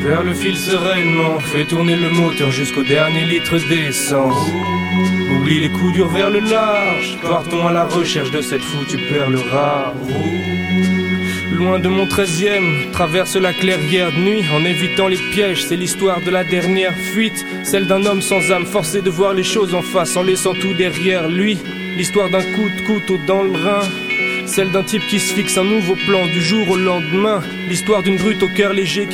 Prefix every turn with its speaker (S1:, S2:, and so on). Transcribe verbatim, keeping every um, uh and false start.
S1: Perds le fil sereinement, fais tourner le moteur jusqu'au dernier litre d'essence. Oublie les coups durs vers le large, partons à la recherche de cette foutue perle rare. Loin de mon treizième, traverse la clairière de nuit en évitant les pièges. C'est l'histoire de la dernière fuite, celle d'un homme sans âme, forcé de voir les choses en face en laissant tout derrière lui. L'histoire d'un coup de couteau dans le rein, celle d'un type qui se fixe un nouveau plan du jour au lendemain. L'histoire d'une brute au cœur léger qui